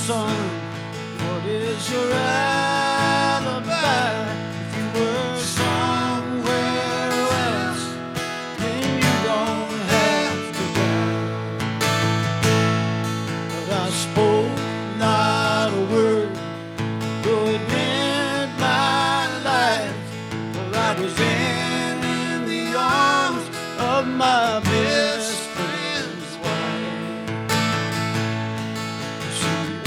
son, what is your alibi? If you were somewhere else, then you don't have to die. But I spoke not a word, though it meant my life. For I was in the arms of my